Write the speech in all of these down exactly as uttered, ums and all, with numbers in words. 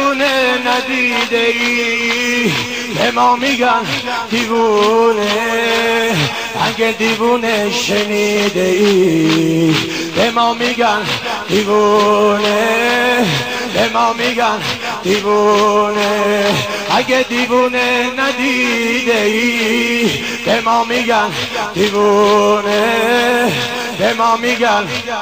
دیوونه ندیده ای، به ما میگن دیوونه. اگه دیوونه شنیده ای، به ما میگن دیوونه، به ما میگن دیوونه. اگه دیوونه ندیده ای، به ما میگن دیوونه، به ما میگن.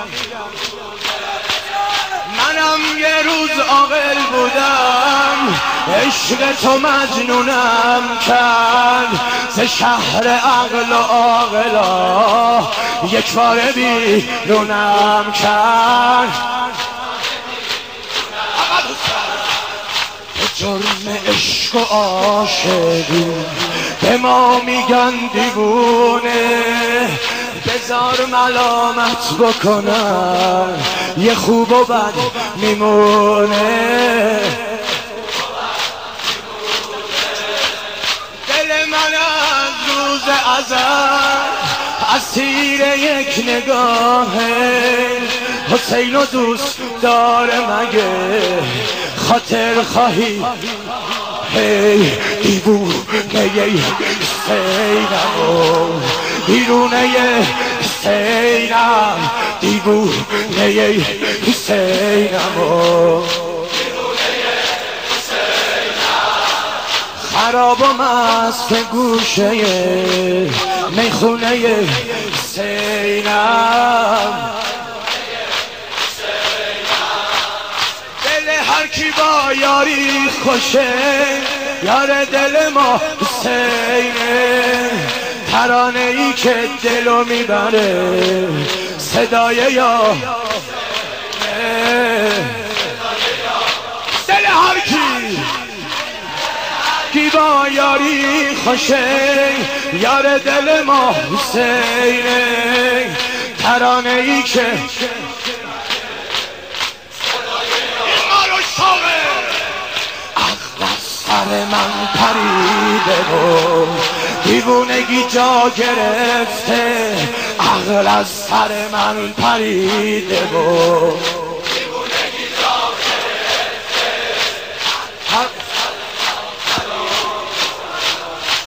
منم یه روز عاقل بودم، عشق تو مجنونم کرد. ز شهر عقل و عاقلا یک باره بیرونم کرد. جرم عشق و عاشقی به ما میگن دیوونه. بذار ملامت بکنن، یه خوب و بد میمونه. دل من از روز ازل اسیر یک نگاه حسین و دوست داره. مگه خاطر خواهی هی دیوونه حسینم، دیوونه حسینم، دیوونه حسینم. خراب و مست گوشه میخونه حسینم. دل هر کی با یاری خوشه، یار دل ما حسینه. ترانه ای که دلو میبره، صدای یا دل هر کی کی با یاری خوشه، یار دل ما حسینه. ترانه ای که سر من پریده و دیوونگی جا گرفته، عقل از سر من پریده و